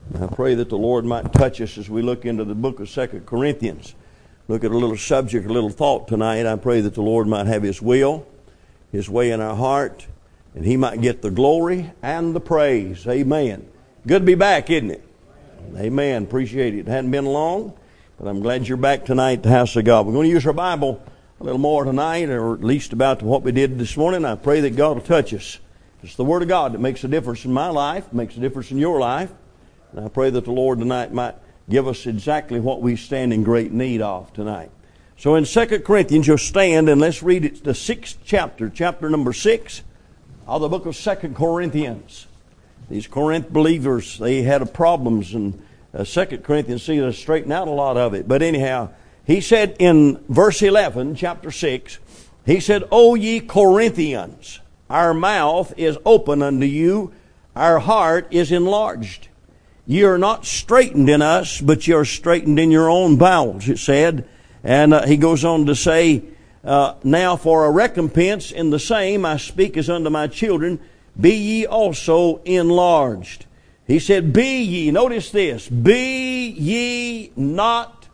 I pray that the Lord might touch us as we look into the book of 2 Corinthians. Look at a little subject, a little thought tonight. I pray that the Lord might have His will, His way in our heart, and He might get the glory and the praise. Amen. Good to be back, isn't it? Amen. Appreciate it. It hadn't been long, but I'm glad you're back tonight at the house of God. We're going to use our Bible a little more tonight, or at least about what we did this morning. I pray that God will touch us. It's the Word of God that makes a difference in my life, makes a difference in your life. And I pray that the Lord tonight might give us exactly what we stand in great need of tonight. So in 2 Corinthians, you'll stand and let's read it, the 6th chapter, chapter number 6 of the book of 2 Corinthians. These Corinth believers, they had problems, and 2 Corinthians seems to straighten out a lot of it. But anyhow, he said in verse 11, chapter 6, he said, O ye Corinthians, our mouth is open unto you, our heart is enlarged. Ye are not straitened in us, but ye are straitened in your own bowels, it said. And he goes on to say, now for a recompense in the same I speak as unto my children, be ye also enlarged. He said, be ye, notice this, be ye not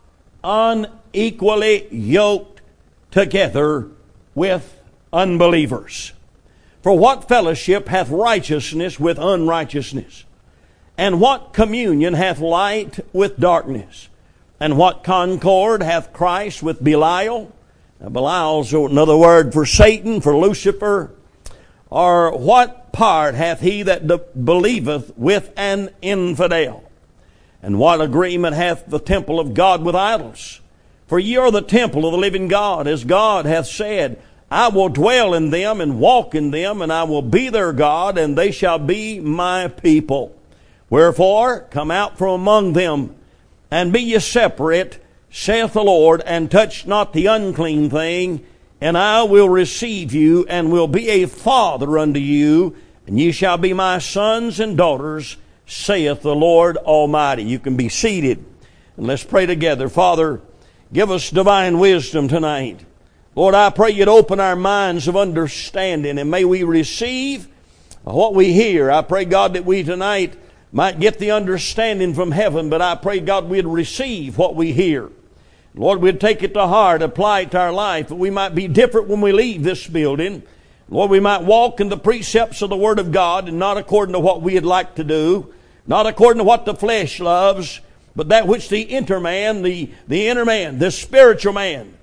unequally yoked together with unbelievers. For what fellowship hath righteousness with unrighteousness? And what communion hath light with darkness? And what concord hath Christ with Belial? Now, Belial's another word for Satan, for Lucifer. Or what part hath he that believeth with an infidel? And what agreement hath the temple of God with idols? For ye are the temple of the living God, as God hath said, I will dwell in them and walk in them, and I will be their God, and they shall be my people. Wherefore, come out from among them, and be ye separate, saith the Lord, and touch not the unclean thing, and I will receive you, and will be a father unto you, and ye shall be my sons and daughters, saith the Lord Almighty. You can be seated, and let's pray together. Father, give us divine wisdom tonight. Lord, I pray you'd open our minds of understanding, and may we receive what we hear. I pray, God, that we tonight might get the understanding from heaven, but I pray, God, we'd receive what we hear. Lord, we'd take it to heart, apply it to our life, that we might be different when we leave this building. Lord, we might walk in the precepts of the Word of God, and not according to what we'd like to do, not according to what the flesh loves, but that which the inner man, the inner man, the spiritual man,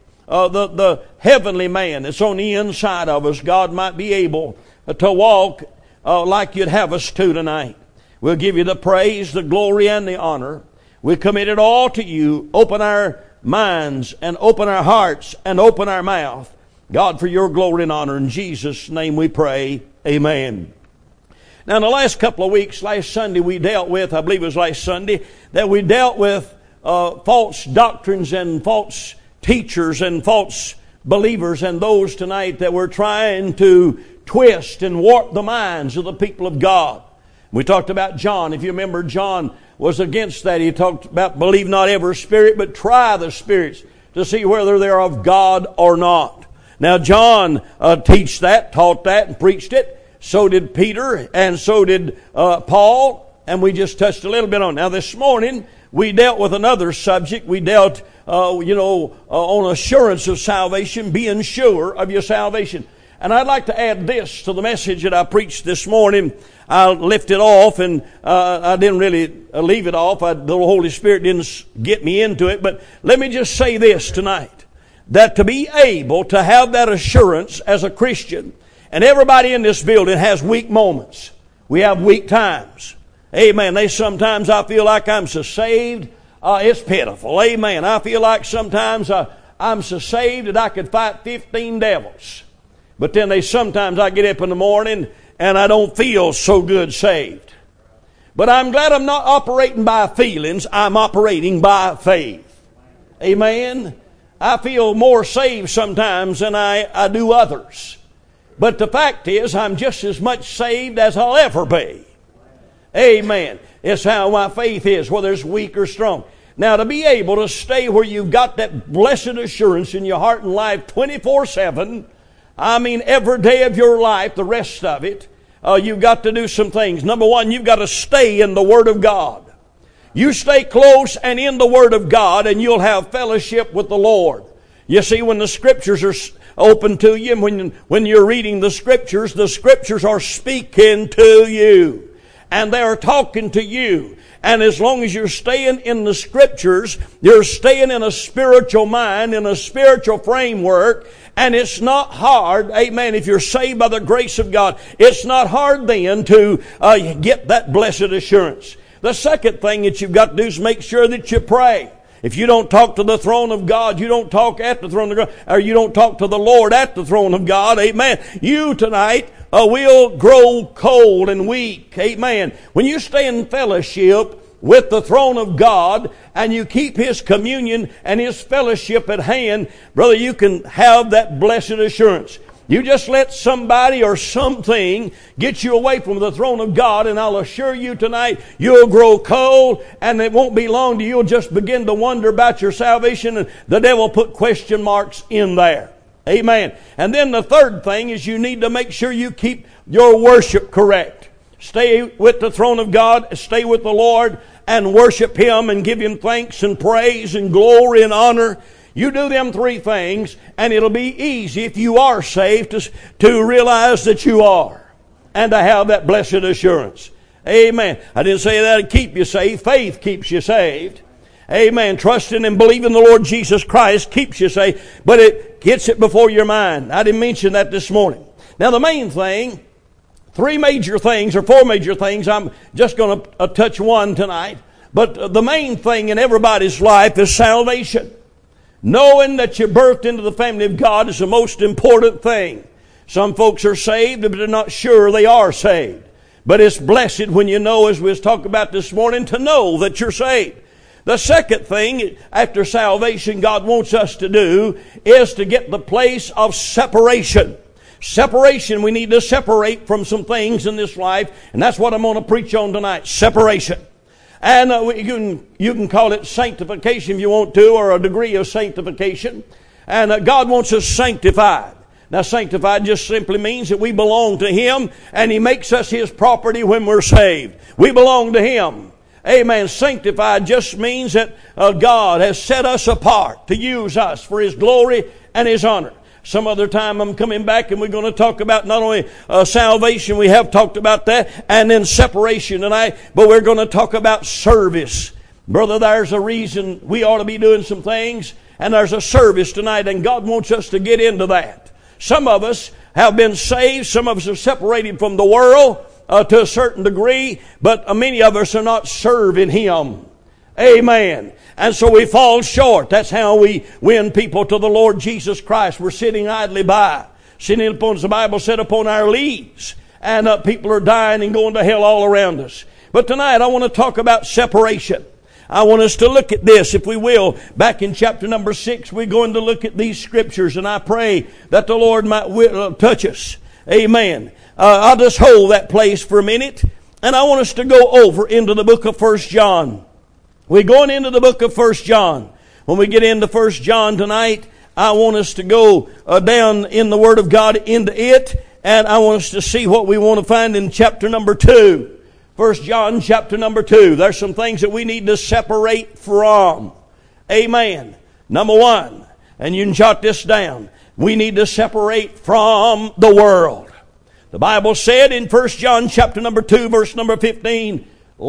the heavenly man that's on the inside of us, God might be able to walk like you'd have us to tonight. We'll give you the praise, the glory, and the honor. We commit it all to you. Open our minds and open our hearts and open our mouth. God, for your glory and honor. In Jesus' name we pray. Amen. Now, in the last couple of weeks, last Sunday we dealt with, I believe it was last Sunday, that we dealt with false doctrines and false teachers and false believers, and those tonight that were trying to twist and warp the minds of the people of God. We talked about John. If you remember, John was against that. He talked about believe not every spirit, but try the spirits to see whether they're of God or not. Now, John taught that, and preached it. So did Peter, and so did Paul. And we just touched a little bit on it. Now, this morning, we dealt with another subject. We dealt, on assurance of salvation, being sure of your salvation. And I'd like to add this to the message that I preached this morning. I left it off, and I didn't really leave it off. The Holy Spirit didn't get me into it. But let me just say this tonight, that to be able to have that assurance as a Christian, and everybody in this building has weak moments. We have weak times. Amen. Sometimes I feel like I'm so saved, it's pitiful. Amen. I feel like sometimes I'm so saved that I could fight 15 devils. But then sometimes I get up in the morning and I don't feel so good saved. But I'm glad I'm not operating by feelings. I'm operating by faith. Amen. I feel more saved sometimes than I do others. But the fact is, I'm just as much saved as I'll ever be. Amen. It's how my faith is, whether it's weak or strong. Now, to be able to stay where you've got that blessed assurance in your heart and life 24/7, I mean, every day of your life, the rest of it, you've got to do some things. Number one, you've got to stay in the Word of God. You stay close and in the Word of God, and you'll have fellowship with the Lord. You see, when the Scriptures are open to you, when you're reading the Scriptures are speaking to you. And they are talking to you. And as long as you're staying in the Scriptures, you're staying in a spiritual mind, in a spiritual framework. And it's not hard, amen, if you're saved by the grace of God, it's not hard then to get that blessed assurance. The second thing that you've got to do is make sure that you pray. If you don't talk to the throne of God, you don't talk at the throne of God, or you don't talk to the Lord at the throne of God, amen, you tonight will grow cold and weak, amen. When you stay in fellowship with the throne of God and you keep His communion and His fellowship at hand, brother, you can have that blessed assurance. You just let somebody or something get you away from the throne of God, and I'll assure you tonight, you'll grow cold, and it won't be long till you'll just begin to wonder about your salvation, and the devil put question marks in there. Amen. And then the third thing is you need to make sure you keep your worship correct. Stay with the throne of God, stay with the Lord, and worship Him and give Him thanks and praise and glory and honor. You do them three things, and it'll be easy if you are saved to realize that you are, and to have that blessed assurance. Amen. I didn't say that to keep you saved. Faith keeps you saved. Amen. Trusting and believing the Lord Jesus Christ keeps you saved, but it gets it before your mind. I didn't mention that this morning. Now the main thing, four major things, I'm just going to touch one tonight, but the main thing in everybody's life is salvation. Knowing that you're birthed into the family of God is the most important thing. Some folks are saved, but they're not sure they are saved. But it's blessed when you know, as we was talking about this morning, to know that you're saved. The second thing after salvation God wants us to do is to get the place of separation. Separation, we need to separate from some things in this life, and that's what I'm going to preach on tonight, separation. And you can call it sanctification if you want to, or a degree of sanctification. And God wants us sanctified. Now, sanctified just simply means that we belong to Him, and He makes us His property when we're saved. We belong to Him. Amen. Sanctified just means that God has set us apart to use us for His glory and His honor. Some other time I'm coming back and we're going to talk about not only salvation, we have talked about that, and then separation tonight, but we're going to talk about service. Brother, there's a reason we ought to be doing some things, and there's a service tonight, and God wants us to get into that. Some of us have been saved, some of us are separated from the world to a certain degree, but many of us are not serving Him. Amen. And so we fall short. That's how we win people to the Lord Jesus Christ. We're sitting idly by. Sitting upon, as the Bible said, upon our leaves. And people are dying and going to hell all around us. But tonight I want to talk about separation. I want us to look at this, if we will. Back in chapter number 6, we're going to look at these scriptures. And I pray that the Lord might touch us. Amen. I'll just hold that place for a minute. And I want us to go over into the book of 1 John. We're going into the book of 1 John. When we get into 1 John tonight, I want us to go down in the Word of God into it, and I want us to see what we want to find in chapter number 2. 1 John chapter number 2. There's some things that we need to separate from. Amen. Number 1, and you can jot this down, we need to separate from the world. The Bible said in 1 John chapter number 2, verse number 15,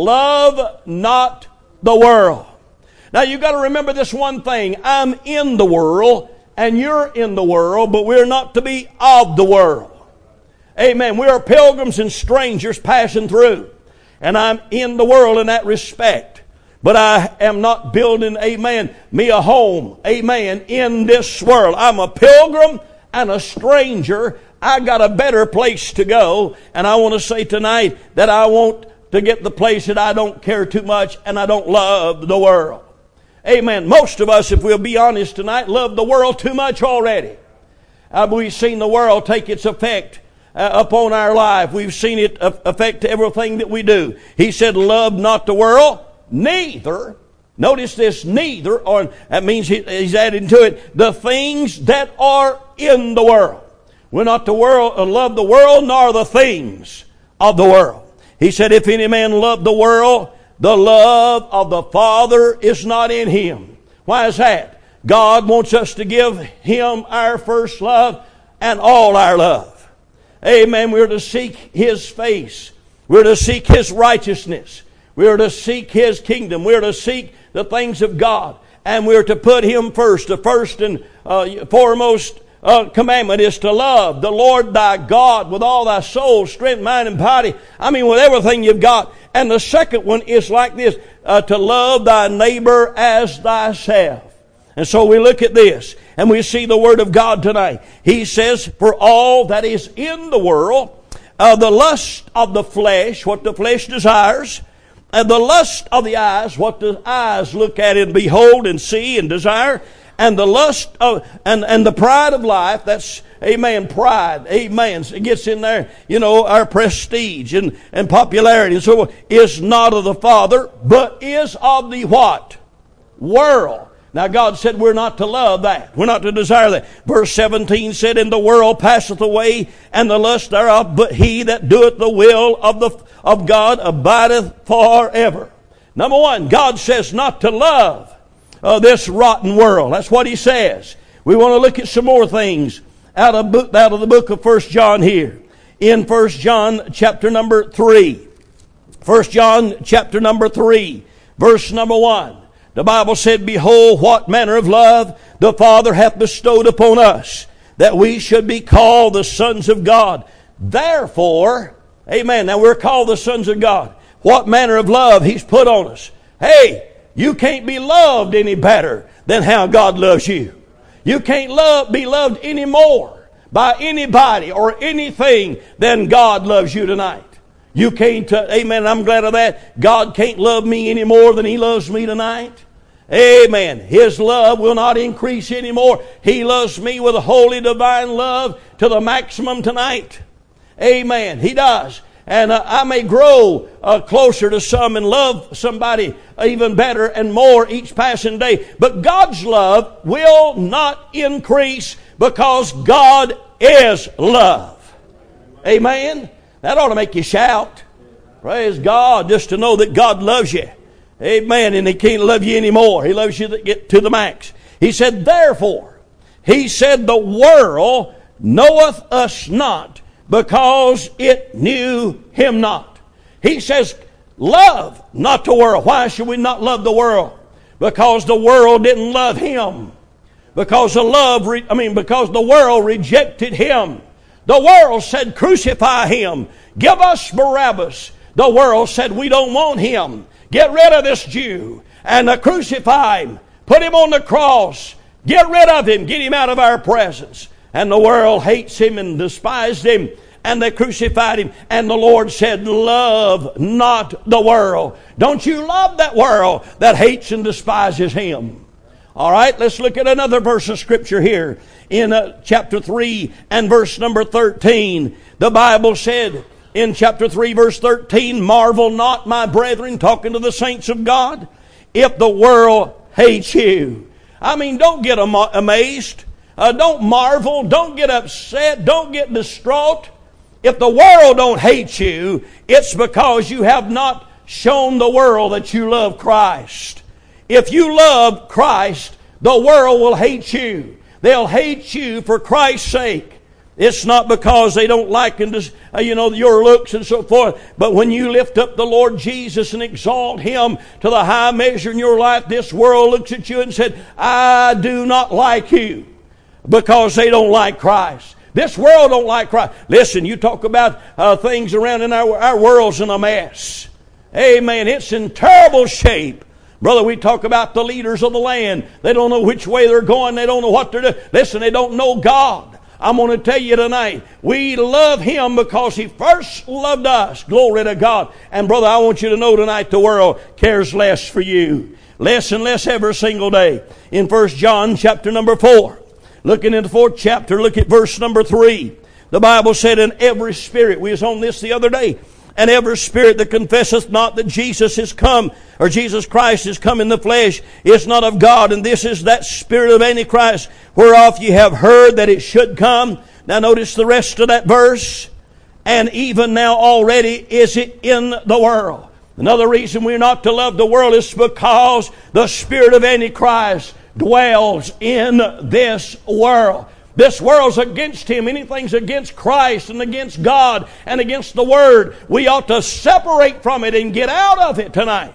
love not the world. Now you've got to remember this one thing. I'm in the world and you're in the world, but we're not to be of the world. Amen. We are pilgrims and strangers passing through. And I'm in the world in that respect. But I am not building, amen, me a home, amen, in this world. I'm a pilgrim and a stranger. I got a better place to go. And I want to say tonight that I want to get the place that I don't care too much and I don't love the world. Amen. Most of us, if we'll be honest tonight, love the world too much already. We've seen the world take its effect upon our life. We've seen it affect everything that we do. He said, love not the world, neither, notice this, neither, or that means he's adding to it, the things that are in the world. We're not to love the world, nor the things of the world. He said, if any man love the world, The love of the Father is not in him. Why is that? God wants us to give him our first love and all our love. Amen. We're to seek his face. We're to seek his righteousness. We're to seek his kingdom. We're to seek the things of God. And we're to put him first. The first and foremost commandment is to love the Lord thy God with all thy soul, strength, mind, and body. I mean, with everything you've got. And the second one is like this, to love thy neighbor as thyself. And so we look at this, and we see the Word of God tonight. He says, for all that is in the world, the lust of the flesh, what the flesh desires, and the lust of the eyes, what the eyes look at and behold and see and desire, and the lust of, and the pride of life, that's, amen, pride, amen, it gets in there, you know, our prestige and popularity and so on, is not of the Father, but is of the what? World. Now God said we're not to love that. We're not to desire that. Verse 17 said, and the world passeth away, and the lust thereof, but he that doeth the will of God abideth forever. Number one, God says not to love this rotten world. That's what he says. We want to look at some more things out of the book of 1 John here. In 1 John chapter number 3. 1 John chapter number 3, verse number 1. The Bible said, behold, what manner of love the Father hath bestowed upon us, that we should be called the sons of God. Therefore, amen, now we're called the sons of God. What manner of love he's put on us. Hey, you can't be loved any better than how God loves you. You can't be loved any more by anybody or anything than God loves you tonight. You can't, amen, I'm glad of that. God can't love me any more than he loves me tonight. Amen. His love will not increase anymore. He loves me with a holy divine love to the maximum tonight. Amen. He does. And I may grow closer to some and love somebody even better and more each passing day. But God's love will not increase because God is love. Amen. That ought to make you shout. Praise God, just to know that God loves you. Amen. And he can't love you anymore. He loves you to get to the max. He said, therefore, he said, the world knoweth us not because it knew him not. He says, love not the world. Why should we not love the world? Because the world didn't love him. Because the world rejected him. The world said, crucify him. Give us Barabbas. The world said, we don't want him. Get rid of this Jew and crucify him. Put him on the cross. Get rid of him. Get him out of our presence. And the world hates him and despised him. And they crucified him. And the Lord said, love not the world. Don't you love that world that hates and despises him. All right, let's look at another verse of Scripture here. In chapter 3 and verse number 13. The Bible said in chapter 3 verse 13, marvel not, my brethren, talking to the saints of God, if the world hates you. I mean, don't get amazed. Don't marvel. Don't get upset. Don't get distraught. If the world don't hate you, it's because you have not shown the world that you love Christ. If you love Christ, the world will hate you. They'll hate you for Christ's sake. It's not because they don't like your looks and so forth. But when you lift up the Lord Jesus and exalt him to the high measure in your life, this world looks at you and said, I do not like you, because they don't like Christ. This world don't like Christ. Listen, you talk about things around in our world's in a mess. Amen. It's in terrible shape. Brother, we talk about the leaders of the land. They don't know which way they're going. They don't know what they're doing. Listen, they don't know God. I'm going to tell you tonight, we love him because he first loved us. Glory to God. And brother, I want you to know tonight the world cares less for you. Less and less every single day. In 1 John chapter number 4, looking in the 4th chapter, look at verse number 3. The Bible said, in every spirit, we was on this the other day, and every spirit that confesseth not that Jesus is come, or Jesus Christ is come in the flesh, is not of God. And this is that spirit of Antichrist, whereof ye have heard that it should come. Now notice the rest of that verse. And even now already is it in the world. Another reason we're not to love the world is because the spirit of Antichrist dwells in this world. This world's against Him. Anything's against Christ and against God and against the Word. We ought to separate from it and get out of it tonight.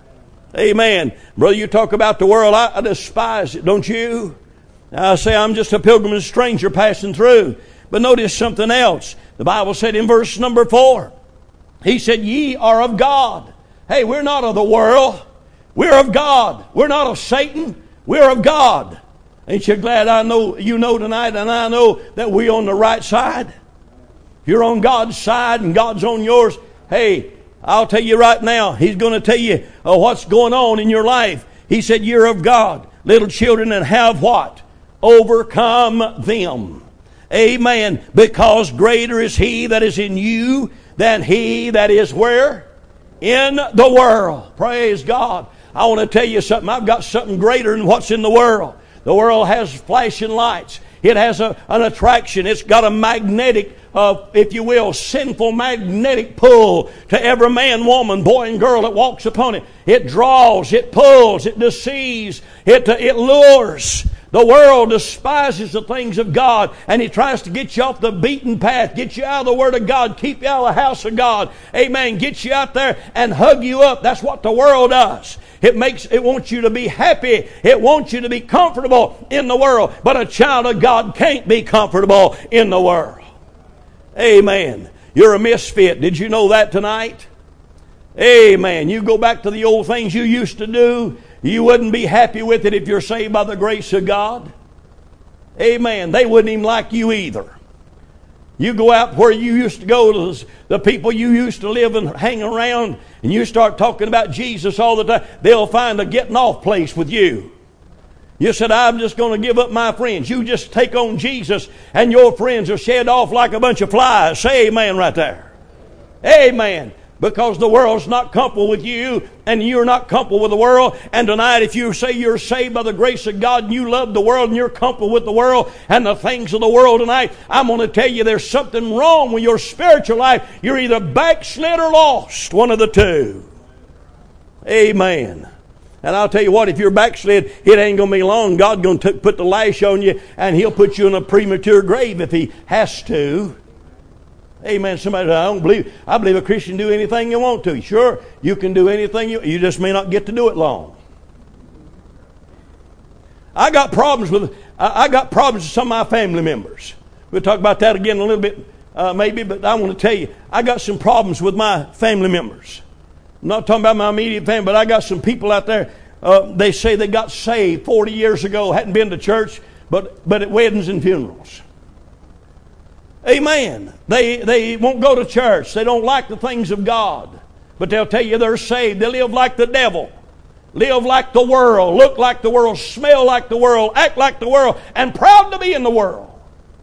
Amen. Brother, you talk about the world. I despise it, don't you? I say I'm just a pilgrim and stranger passing through. But notice something else. The Bible said in verse number 4, He said, ye are of God. Hey, we're not of the world. We're of God. We're not of Satan. We're of God. Ain't you glad I know you know tonight, and I know that we're on the right side? If you're on God's side and God's on yours, hey, I'll tell you right now, He's going to tell you what's going on in your life. He said, you're of God, little children, and have what? Overcome them. Amen. Because greater is He that is in you than he that is where? In the world. Praise God. I want to tell you something. I've got something greater than what's in the world. The world has flashing lights. It has an attraction. It's got a magnetic, if you will, sinful magnetic pull to every man, woman, boy, and girl that walks upon it. It draws, it pulls, it deceives, it lures. The world despises the things of God, and he tries to get you off the beaten path, get you out of the Word of God, keep you out of the house of God. Amen. Get you out there and hug you up. That's what the world does. It wants you to be happy. It wants you to be comfortable in the world. But a child of God can't be comfortable in the world. Amen. You're a misfit. Did you know that tonight? Amen. You go back to the old things you used to do. You wouldn't be happy with it if you're saved by the grace of God. Amen. They wouldn't even like you either. You go out where you used to go, to the people you used to live and hang around, and you start talking about Jesus all the time, they'll find a getting off place with you. You said, I'm just going to give up my friends. You just take on Jesus and your friends are shed off like a bunch of flies. Say amen right there. Amen. Because the world's not comfortable with you and you're not comfortable with the world. And tonight, if you say you're saved by the grace of God and you love the world and you're comfortable with the world and the things of the world tonight, I'm going to tell you there's something wrong with your spiritual life. You're either backslid or lost, one of the two. Amen. And I'll tell you what, if you're backslid, it ain't going to be long. God's going to put the lash on you and He'll put you in a premature grave if He has to. Amen. Somebody said, I believe a Christian can do anything you want to. Sure, you can do anything you just may not get to do it long. I got problems with some of my family members. We'll talk about that again in a little bit, maybe, but I want to tell you, I got some problems with my family members. I'm not talking about my immediate family, but I got some people out there, they say they got saved 40 years ago, hadn't been to church, but at weddings and funerals. Amen. They won't go to church. They don't like the things of God. But they'll tell you they're saved. They live like the devil. Live like the world. Look like the world. Smell like the world. Act like the world. And proud to be in the world.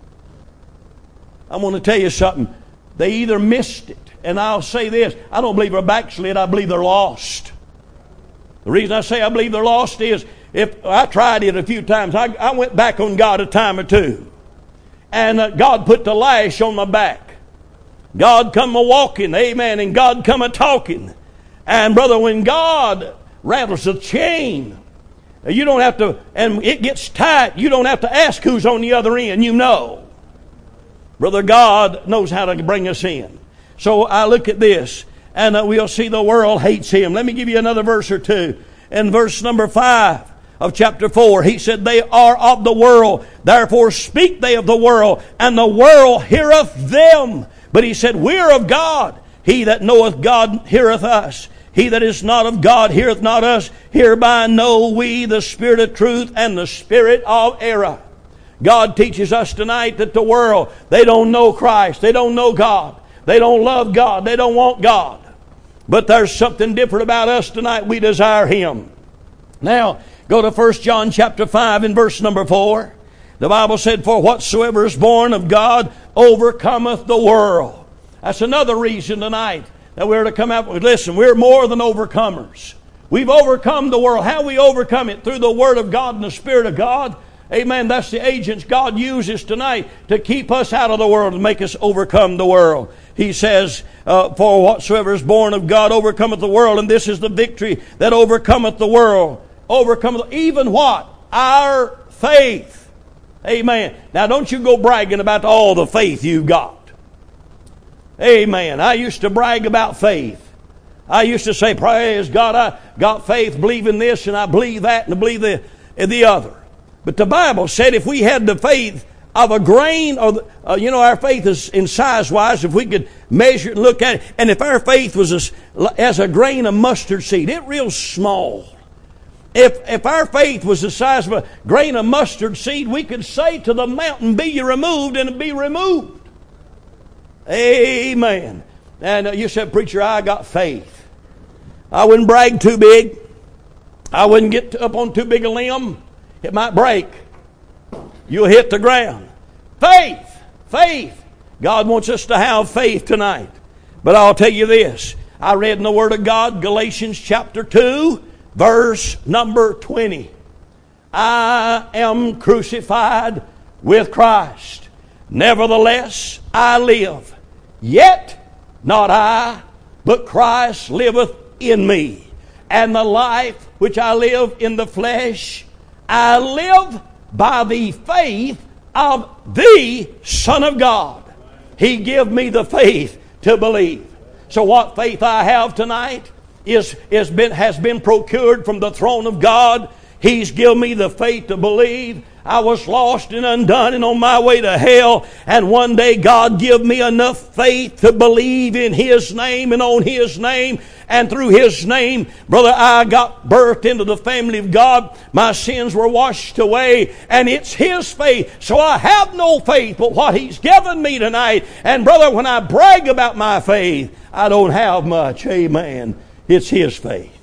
I want to tell you something. They either missed it. And I'll say this. I don't believe they're backslid. I believe they're lost. The reason I say I believe they're lost is if I tried it a few times. I went back on God a time or two. And God put the lash on my back. God come a-walking, amen, and God come a-talking. And brother, when God rattles the chain, you don't have to, and it gets tight, you don't have to ask who's on the other end, you know. Brother, God knows how to bring us in. So I look at this, and we'll see the world hates Him. Let me give you another verse or two. In verse number 5. Of chapter 4, he said, they are of the world, therefore speak they of the world, and the world heareth them. But he said, we are of God. He that knoweth God heareth us. He that is not of God heareth not us. Hereby know we the spirit of truth and the spirit of error. God teaches us tonight that the world, they don't know Christ. They don't know God. They don't love God. They don't want God. But there's something different about us tonight. We desire Him. Now, go to 1 John chapter 5 and verse number 4. The Bible said, for whatsoever is born of God overcometh the world. That's another reason tonight that we're to come out with. Listen, we're more than overcomers. We've overcome the world. How we overcome it? Through the Word of God and the Spirit of God. Amen. That's the agents God uses tonight to keep us out of the world and make us overcome the world. he says, for whatsoever is born of God overcometh the world, and this is the victory that overcometh the world. Overcometh even what? Our faith. Amen. Now don't you go bragging about all the faith you've got. Amen. I used to brag about faith. I used to say, praise God, I got faith, believing this, and I believe that, and I believe the other. But the Bible said if we had the faith of a grain, or our faith is in size-wise, if we could measure it and look at it, and if our faith was as a grain of mustard seed, it's real small. If our faith was the size of a grain of mustard seed, we could say to the mountain, be ye removed, and it'd be removed. Amen. And you said, preacher, I got faith. I wouldn't brag too big. I wouldn't get up on too big a limb. It might break. You'll hit the ground. Faith. Faith. God wants us to have faith tonight. But I'll tell you this. I read in the Word of God, Galatians chapter 2, verse number 20. I am crucified with Christ. Nevertheless, I live. Yet not I, but Christ liveth in me. And the life which I live in the flesh, I live by the faith of the Son of God. He gave me the faith to believe. So what faith I have tonight has been procured from the throne of God. He's given me the faith to believe. I was lost and undone and on my way to hell. And one day God gave me enough faith to believe in His name and on His name. And through His name, brother, I got birthed into the family of God. My sins were washed away. And it's His faith. So I have no faith but what He's given me tonight. And brother, when I brag about my faith, I don't have much. Amen. It's His faith.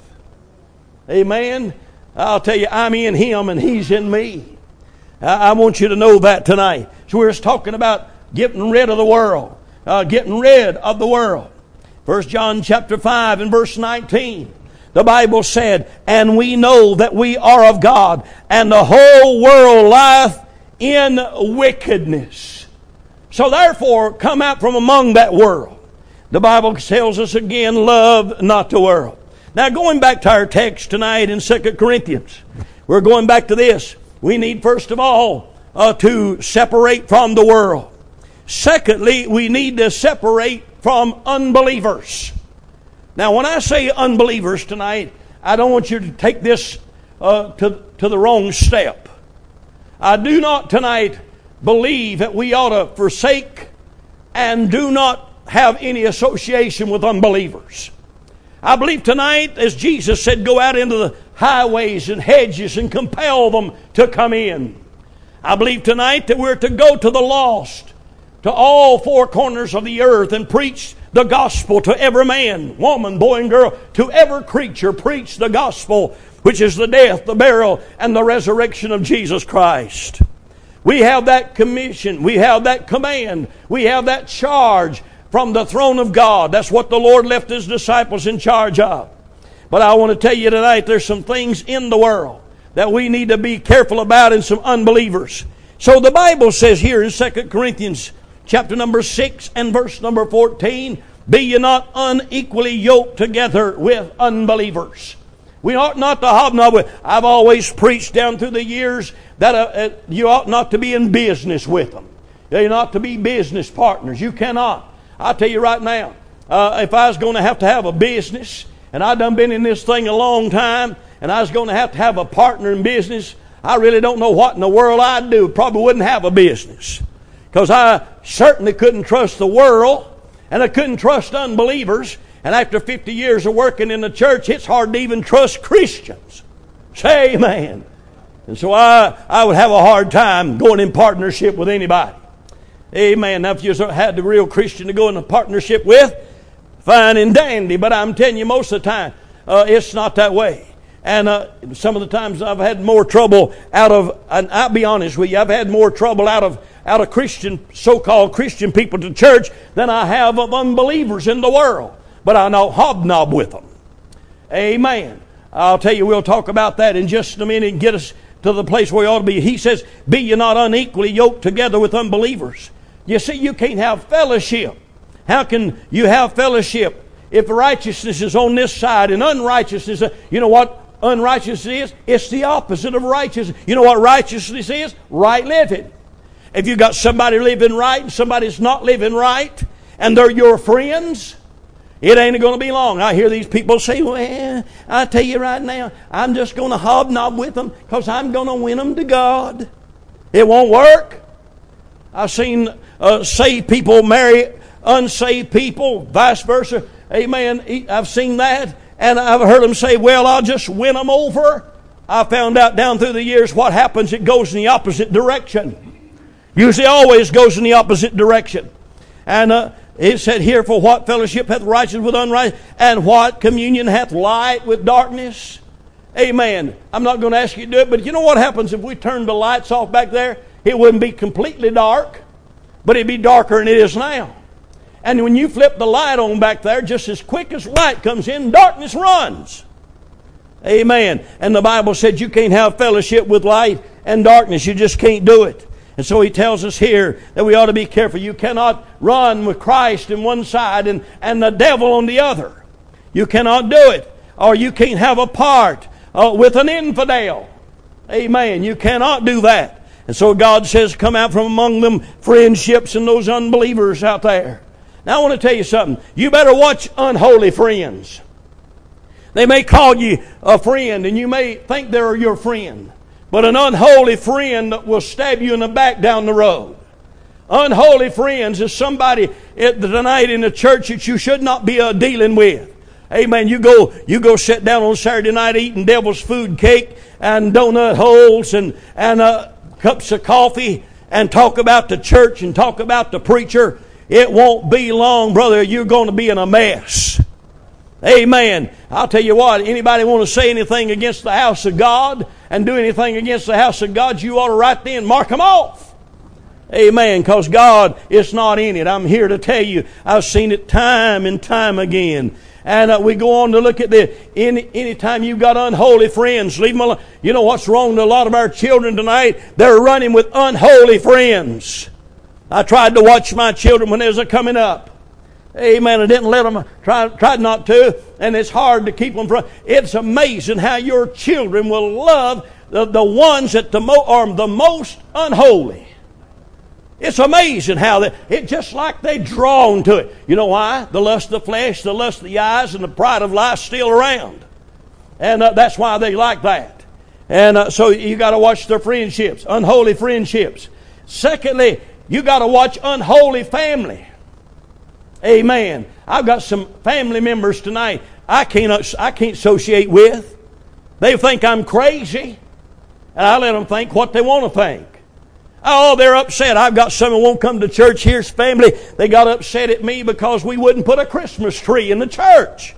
Amen. I'll tell you, I'm in Him and He's in me. I want you to know that tonight. So we're just talking about getting rid of the world. Getting rid of the world. 1 John chapter 5 and verse 19. The Bible said, and we know that we are of God, and the whole world lieth in wickedness. So therefore, come out from among that world. The Bible tells us again, love not the world. Now going back to our text tonight in 2 Corinthians, we're going back to this. We need first of all to separate from the world. Secondly, we need to separate from unbelievers. Now when I say unbelievers tonight, I don't want you to take this to the wrong step. I do not tonight believe that we ought to forsake and do not have any association with unbelievers. I believe tonight, as Jesus said, go out into the highways and hedges and compel them to come in. I believe tonight that we're to go to the lost, to all four corners of the earth, and preach the gospel to every man, woman, boy, and girl, to every creature. Preach the gospel, which is the death, the burial, and the resurrection of Jesus Christ. We have that commission. We have that command. We have that charge from the throne of God. That's what the Lord left His disciples in charge of. But I want to tell you tonight, there's some things in the world that we need to be careful about, and some unbelievers. So the Bible says here in 2 Corinthians chapter number 6 and verse number 14, be ye not unequally yoked together with unbelievers. We ought not to hobnob with. I've always preached down through the years that you ought not to be in business with them. You're not to be business partners. You cannot. I'll tell you right now, if I was going to have a business, and I've done been in this thing a long time, and I was going to have a partner in business, I really don't know what in the world I'd do. Probably wouldn't have a business. Because I certainly couldn't trust the world, and I couldn't trust unbelievers. And after 50 years of working in the church, it's hard to even trust Christians. Say amen. And so I would have a hard time going in partnership with anybody. Amen. Now if you had the real Christian to go in a partnership with, fine and dandy. But I'm telling you, most of the time, it's not that way. And some of the times I've had more trouble out of, and I'll be honest with you, I've had more trouble out of Christian, so-called Christian people to church than I have of unbelievers in the world. But I don't hobnob with them. Amen. I'll tell you, we'll talk about that in just a minute and get us to the place where we ought to be. He says, be ye not unequally yoked together with unbelievers. You see, you can't have fellowship How can you have fellowship if righteousness is on this side and unrighteousness? You know what unrighteousness is? It's the opposite of righteousness. You know what righteousness is? Right living. If you got somebody living right and somebody's not living right, and they're your friends, it ain't going to be long. I hear these people say, well, I tell you right now, I'm just going to hobnob with them because I'm going to win them to God. It won't work. I've seen saved people marry unsaved people, vice versa. Amen. I've seen that. And I've heard them say, well, I'll just win them over. I found out down through the years what happens. It goes in the opposite direction. Usually always goes in the opposite direction. And it said here, for what fellowship hath righteousness with unrighteous, and what communion hath light with darkness? Amen. I'm not going to ask you to do it, but you know what happens if we turn the lights off back there? It wouldn't be completely dark, but it'd be darker than it is now. And when you flip the light on back there, just as quick as light comes in, darkness runs. Amen. And the Bible said you can't have fellowship with light and darkness. You just can't do it. And so he tells us here that we ought to be careful. You cannot run with Christ on one side and the devil on the other. You cannot do it. Or you can't have a part with an infidel. Amen. You cannot do that. And so God says, come out from among them friendships and those unbelievers out there. Now I want to tell you something. You better watch unholy friends. They may call you a friend and you may think they're your friend. But an unholy friend will stab you in the back down the road. Unholy friends is somebody tonight in the church that you should not be dealing with. Amen. You go sit down on Saturday night eating devil's food cake and donut holes and cups of coffee and talk about the church and talk about the preacher. It won't be long, brother. You're going to be in a mess. Amen. I'll tell you what, anybody want to say anything against the house of God and do anything against the house of God, you ought to right then mark them off. Amen. Because God is not in it. I'm here to tell you, I've seen it time and time again. And we go on to look at anytime you've got unholy friends, leave them alone. You know what's wrong with a lot of our children tonight? They're running with unholy friends. I tried to watch my children when they was coming up. Amen. I didn't let them, tried not to, and it's hard to keep them from. It's amazing how your children will love the ones that are the most unholy. It's amazing how it's just like they're drawn to it. You know why? The lust of the flesh, the lust of the eyes, and the pride of life still around. And that's why they like that. And so you got to watch their friendships, unholy friendships. Secondly, you got to watch unholy family. Amen. I've got some family members tonight I can't associate with. They think I'm crazy, and I let them think what they want to think. Oh, they're upset. I've got some who won't come to church. Here's family. They got upset at me because we wouldn't put a Christmas tree in the church.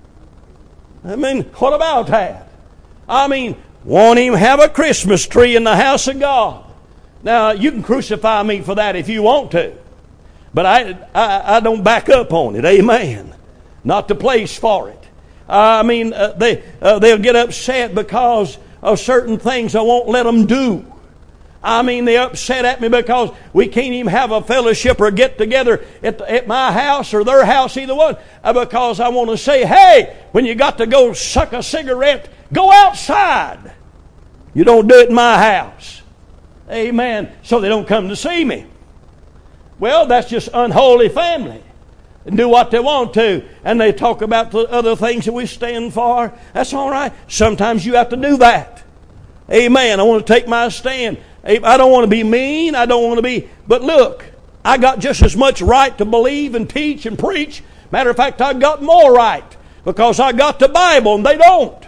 I mean, what about that? I mean, won't even have a Christmas tree in the house of God. Now, you can crucify me for that if you want to. But I don't back up on it. Amen. Not the place for it. I mean, they'll get upset because of certain things I won't let them do. I mean, they're upset at me because we can't even have a fellowship or get together at my house or their house, either one. Because I want to say, hey, when you got to go suck a cigarette, go outside. You don't do it in my house. Amen. So they don't come to see me. Well, that's just unholy family. And do what they want to. And they talk about the other things that we stand for. That's all right. Sometimes you have to do that. Amen. I want to take my stand. I don't want to be mean. I don't want to be... But look, I got just as much right to believe and teach and preach. Matter of fact, I got more right. Because I got the Bible and they don't.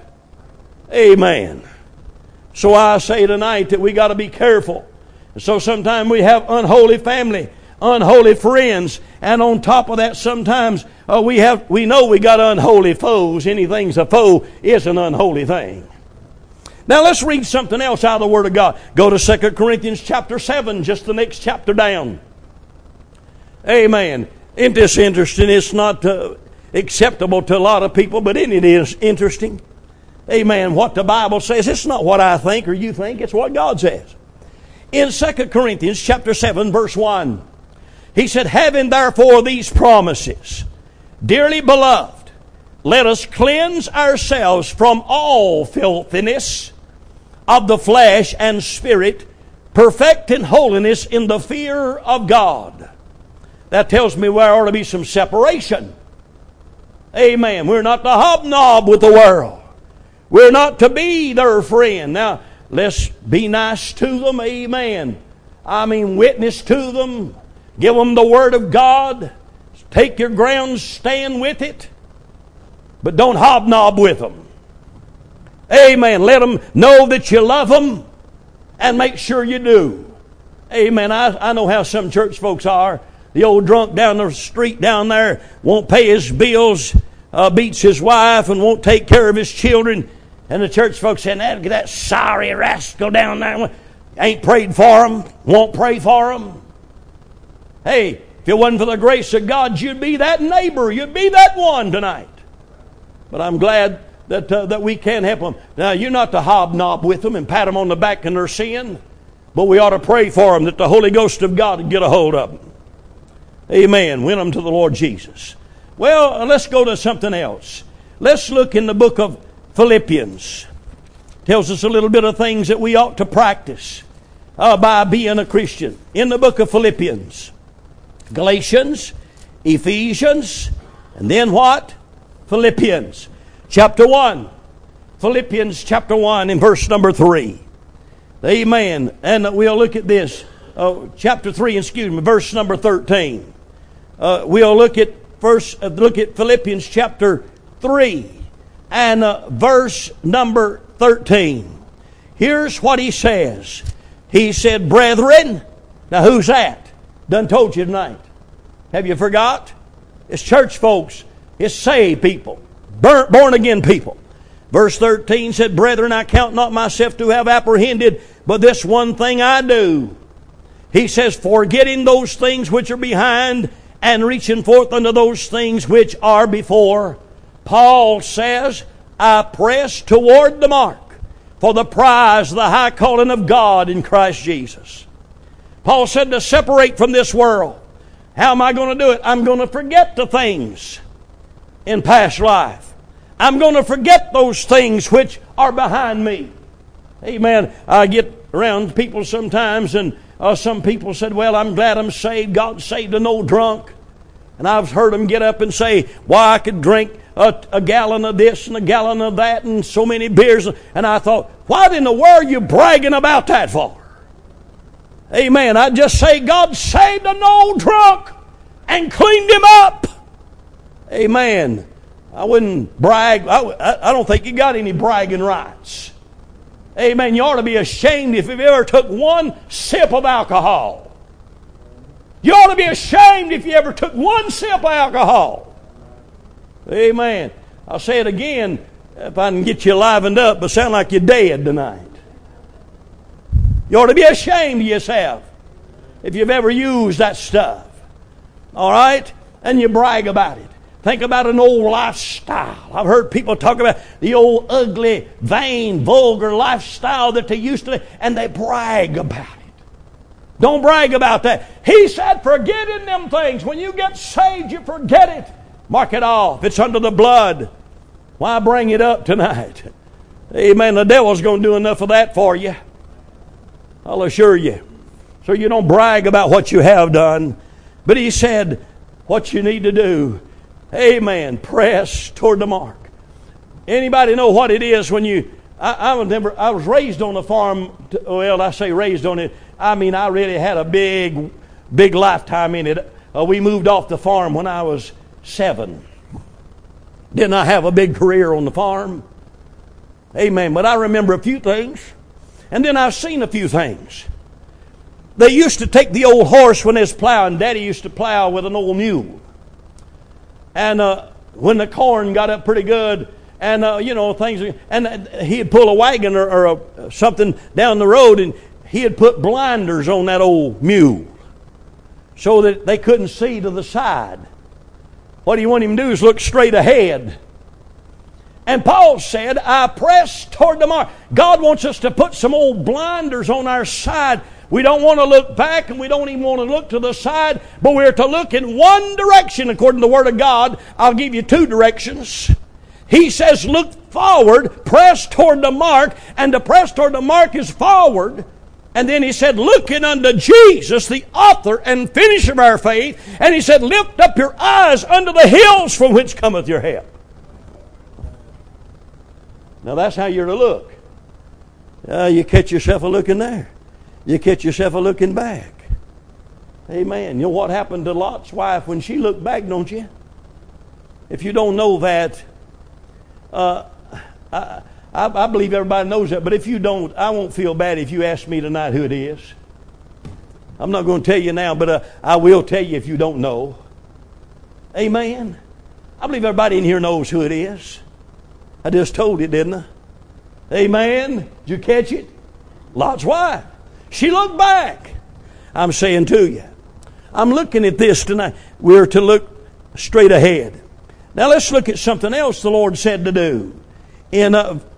Amen. So I say tonight that we got to be careful. And so sometimes we have unholy family. Unholy friends, and on top of that, sometimes we know we got unholy foes. Anything's a foe is an unholy thing. Now let's read something else out of the Word of God. Go to 2 Corinthians chapter 7, just the next chapter down. Amen. Isn't this interesting? It's not acceptable to a lot of people, but isn't it interesting? Amen. What the Bible says, it's not what I think or you think, it's what God says. In 2 Corinthians chapter 7, verse 1. He said, having therefore these promises, dearly beloved, let us cleanse ourselves from all filthiness of the flesh and spirit, perfecting holiness in the fear of God. That tells me there ought to be some separation. Amen. We're not to hobnob with the world. We're not to be their friend. Now, let's be nice to them. Amen. I mean, witness to them. Give them the Word of God. Take your ground, stand with it. But don't hobnob with them. Amen. Let them know that you love them and make sure you do. Amen. I know how some church folks are. The old drunk down the street down there won't pay his bills, beats his wife, and won't take care of his children. And the church folks saying, that sorry rascal down there ain't prayed for him, won't pray for him. Hey, if it wasn't for the grace of God, you'd be that neighbor. You'd be that one tonight. But I'm glad that we can help them. Now, you're not to hobnob with them and pat them on the back in their sin. But we ought to pray for them that the Holy Ghost of God would get a hold of them. Amen. Win them to the Lord Jesus. Well, let's go to something else. Let's look in the book of Philippians. Tells us a little bit of things that we ought to practice by being a Christian. In the book of Philippians. Galatians, Ephesians, and then what? Philippians chapter 1. Philippians chapter 1 in verse number 3. Amen. And we'll look at this. Chapter 3, verse number 13. We'll look at Philippians chapter 3 and verse number 13. Here's what he says. He said, brethren. Now who's that? Done told you tonight. Have you forgot? It's church folks. It's saved people. Born again people. Verse 13 said, brethren, I count not myself to have apprehended, but this one thing I do. He says, forgetting those things which are behind and reaching forth unto those things which are before. Paul says, I press toward the mark for the prize of the high calling of God in Christ Jesus. Paul said to separate from this world. How am I going to do it? I'm going to forget the things in past life. I'm going to forget those things which are behind me. Amen. I get around people sometimes and some people said, well, I'm glad I'm saved. God saved an old drunk. And I've heard them get up and say, why, I could drink a gallon of this and a gallon of that and so many beers. And I thought, what in the world are you bragging about that for? Amen. I'd just say God saved an old drunk and cleaned him up. Amen. I wouldn't brag. I don't think you got any bragging rights. Amen. You ought to be ashamed if you've ever took one sip of alcohol. You ought to be ashamed if you ever took one sip of alcohol. Amen. I'll say it again if I can get you livened up, but sound like you're dead tonight. You ought to be ashamed of yourself if you've ever used that stuff. All right? And you brag about it. Think about an old lifestyle. I've heard people talk about the old ugly, vain, vulgar lifestyle that they used to live, and they brag about it. Don't brag about that. He said, forgetting them things. When you get saved, you forget it. Mark it off. It's under the blood. Why bring it up tonight? Amen. The devil's going to do enough of that for you. I'll assure you. So you don't brag about what you have done. But he said, what you need to do, amen, press toward the mark. Anybody know what it is when you... I remember I was raised on a farm. Well, I say raised on it. I mean, I really had a big lifetime in it. We moved off the farm when I was 7. Didn't I have a big career on the farm? Amen. But I remember a few things. And then I've seen a few things. They used to take the old horse when they was plowing. Daddy used to plow with an old mule. And when the corn got up pretty good, and things, and he'd pull a wagon or something down the road, and he'd put blinders on that old mule so that they couldn't see to the side. What do you want him to do is look straight ahead. And Paul said, I press toward the mark. God wants us to put some old blinders on our side We don't want to look back, and we don't even want to look to the side, but we're to look in one direction according to the Word of God. I'll give you two directions. He says, look forward, press toward the mark, and to press toward the mark is forward. And then he said, looking unto Jesus, the author and finisher of our faith. And he said, lift up your eyes unto the hills from which cometh your help. Now that's how you're to look. You catch yourself a looking there. You catch yourself a looking back. Amen. You know what happened to Lot's wife when she looked back, don't you? If you don't know that, I believe everybody knows that, but if you don't, I won't feel bad if you ask me tonight who it is. I'm not going to tell you now, but I will tell you if you don't know. Amen. I believe everybody in here knows who it is. I just told you, didn't I? Amen. Did you catch it? Lot's wife. She looked back. I'm saying to you, I'm looking at this tonight. We're to look straight ahead. Now let's look at something else the Lord said to do. In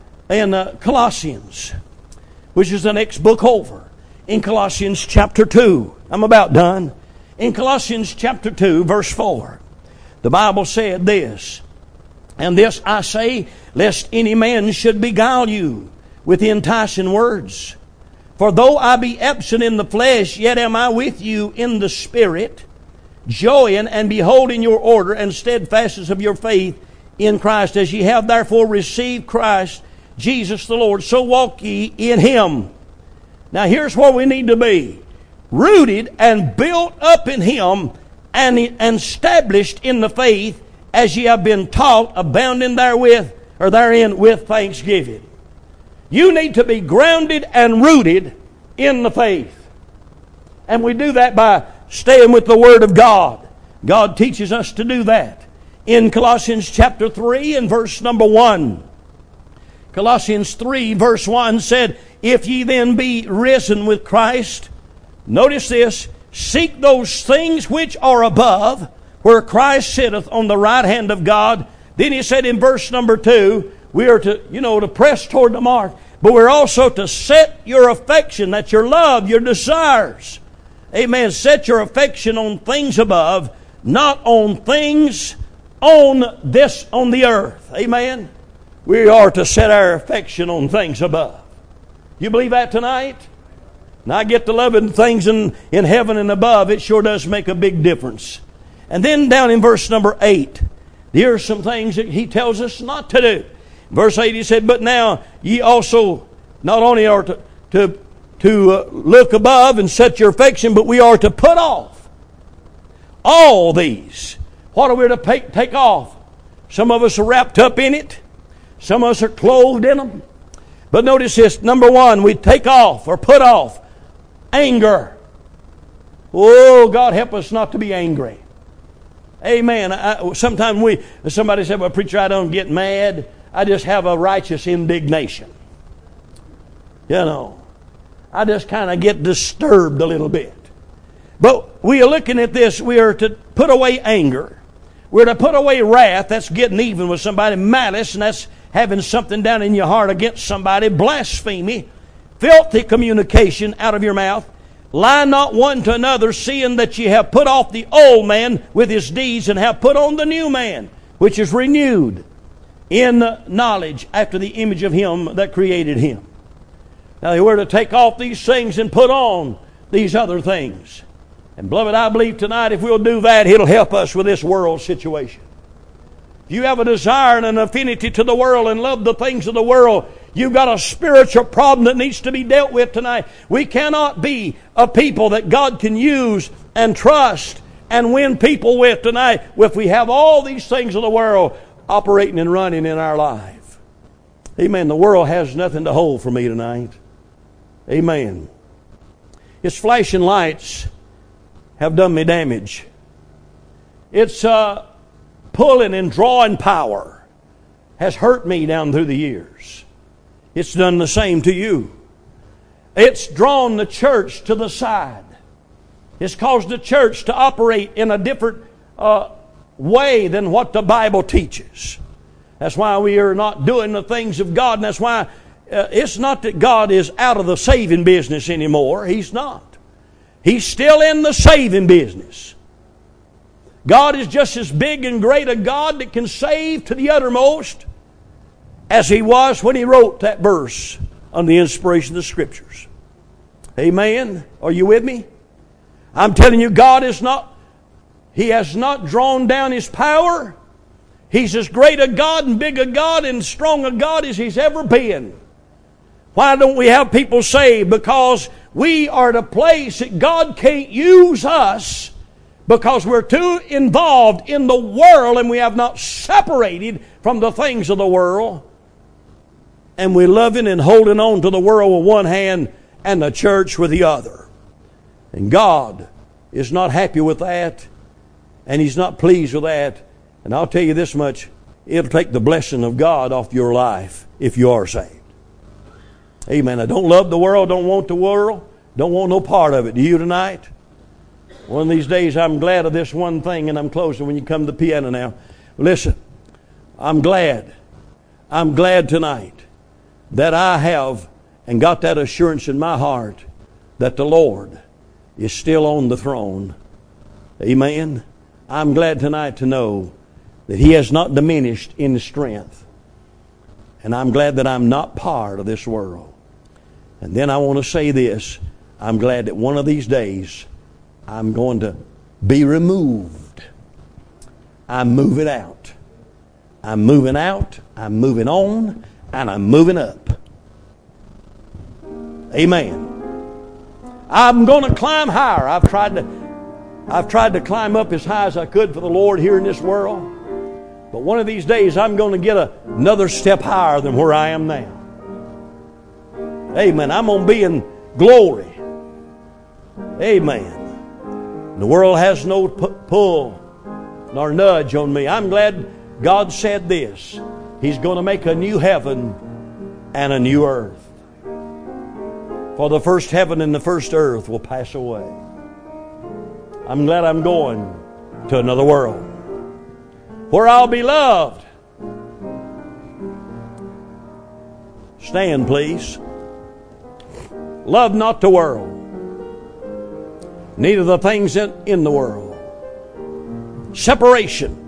Colossians, which is the next book over. In Colossians chapter 2. I'm about done. In Colossians chapter 2, verse 4. The Bible said this, and this I say, lest any man should beguile you with enticing words. For though I be absent in the flesh, yet am I with you in the Spirit, joying and beholding your order and steadfastness of your faith in Christ, as ye have therefore received Christ Jesus the Lord, so walk ye in Him. Now here's where we need to be. Rooted and built up in Him, and established in the faith, as ye have been taught, abounding therewith, or therein with thanksgiving. You need to be grounded and rooted in the faith. And we do that by staying with the Word of God. God teaches us to do that. In Colossians chapter 3 and verse number 1. Colossians 3 verse 1 said, if ye then be risen with Christ, notice this, seek those things which are above, where Christ sitteth on the right hand of God. Then he said in verse number 2, we are to, to press toward the mark, but we're also to set your affection, that's your love, your desires. Amen. Set your affection on things above, not on things on the earth. Amen. We are to set our affection on things above. You believe that tonight? And I get to loving things in heaven and above. It sure does make a big difference. And then down in verse number 8, here are some things that he tells us not to do. Verse 8 he said, but now ye also not only are to look above and set your affection, but we are to put off all these. What are we to take off? Some of us are wrapped up in it. Some of us are clothed in them. But notice this. Number 1, we take off or put off anger. Oh, God help us not to be angry. Amen. Sometimes somebody said, well, preacher, I don't get mad. I just have a righteous indignation. I just kind of get disturbed a little bit. But we are looking at this. We are to put away anger. We're to put away wrath. That's getting even with somebody. Malice, and that's having something down in your heart against somebody. Blasphemy. Filthy communication out of your mouth. Lie not one to another, seeing that ye have put off the old man with his deeds, and have put on the new man, which is renewed in knowledge after the image of Him that created him. Now we're to take off these things and put on these other things. And beloved, I believe tonight if we'll do that, it'll help us with this world situation. If you have a desire and an affinity to the world and love the things of the world, you've got a spiritual problem that needs to be dealt with tonight. We cannot be a people that God can use and trust and win people with tonight if we have all these things of the world operating and running in our life. Amen. The world has nothing to hold for me tonight. Amen. Its flashing lights have done me damage. Its pulling and drawing power has hurt me down through the years. It's done the same to you. It's drawn the church to the side. It's caused the church to operate in a different way than what the Bible teaches. That's why we are not doing the things of God, and that's why it's not that God is out of the saving business anymore. He's not. He's still in the saving business. God is just as big and great a God that can save to the uttermost as He was when He wrote that verse under the inspiration of the Scriptures. Amen. Are you with me? I'm telling you, God is not, He has not drawn down His power. He's as great a God and big a God and strong a God as He's ever been. Why don't we have people saved? Because we are at a place that God can't use us because we're too involved in the world and we have not separated from the things of the world. And we're loving and holding on to the world with one hand and the church with the other. And God is not happy with that. And He's not pleased with that. And I'll tell you this much. It'll take the blessing of God off your life if you are saved. Amen. I don't love the world, don't want the world, don't want no part of it. Do you tonight? One of these days I'm glad of this one thing, and I'm closing when you come to the piano now. Listen, I'm glad tonight that I have and got that assurance in my heart that the Lord is still on the throne. Amen. I'm glad tonight to know that He has not diminished in strength. And I'm glad that I'm not part of this world. And then I want to say this. I'm glad that one of these days I'm going to be removed. I'm moving out. I'm moving out. I'm moving on. And I'm moving up. Amen. I'm going to climb higher. I've tried to climb up as high as I could for the Lord here in this world. But one of these days I'm going to get another step higher than where I am now. Amen. I'm going to be in glory. Amen. The world has no pull nor nudge on me. I'm glad God said this. He's going to make a new heaven and a new earth. For the first heaven and the first earth will pass away. I'm glad I'm going to another world where I'll be loved. Stand, please. Love not the world, neither the things in the world. Separation